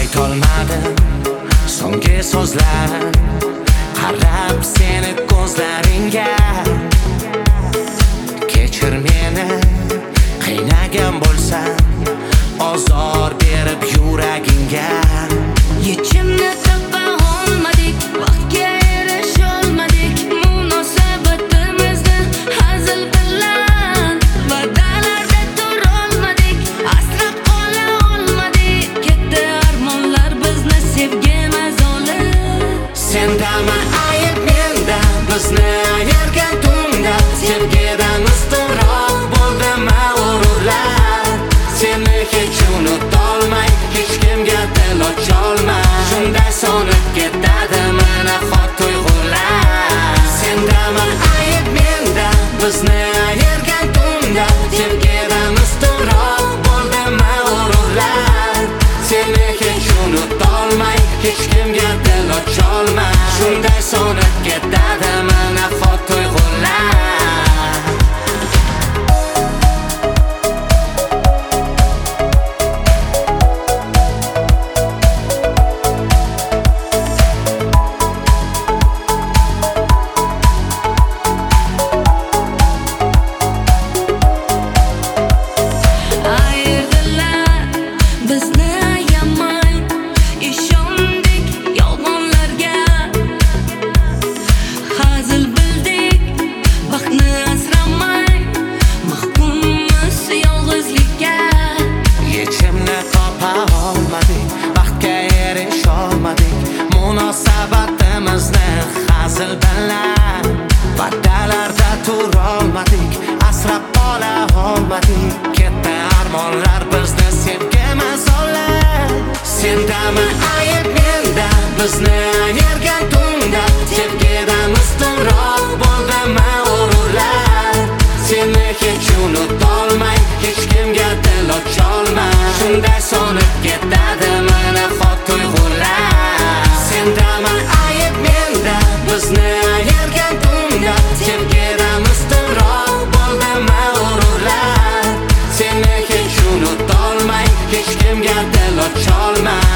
aytolmadim so'nggi so'zlar, qarab seni ko'zlaringga. Kechir meni, qiynagan bo'lsam, ozor berib yuragingga. Yechimni topa olmadik, vaqtga erisholmadik, munosabatimizni hazil bilan va'dalarda turolmadik, asrab qola olmadik, ketdi armonlar bizni sevgimiz olib. Sendami ayb menda, bizni ayirgan tunda, sevgidan ustunroq bo'ldimi urug'lar. Seni hech unutolmay, hech kimga dil ocholmay, shunday so'nib ketadi mana xot tuyg'ular. Sendami ayb menda, bizni ayirgan tunda, sevgidan ustunroq bo'ldimi urug'lar. Seni hech unutolmay, hech kimga dil ocholmay, shunday so'nib ketadi mana xot tuyg'ular. Bizni ayamay, ishondik yolg'onlarga, hazil bildik, vaqtni asramay, mahkummiz yolg'izlikka. Yechimni topa olmadik, vaqtga erisholmadik, munosabatimizni hazil bilan va'dalarda turolmadik, asrab qola olmadik, ketdi armonlar bizni sevgimiz olib. Sendami ayb menda, bizni ayirgan tunda, sevgidan ustunroq bo'ldimi urug'lar. Seni hech unutolmay, hech kimga dil ocholmay, shunday so'nib ketadi mana xot tuyg'ular. Sendami ayb menda, bizni ayirgan tunda, sevgidan ustunroq bo'ldimi urug'lar. Seni hech unutolmay, hech kimga dil ocholmay,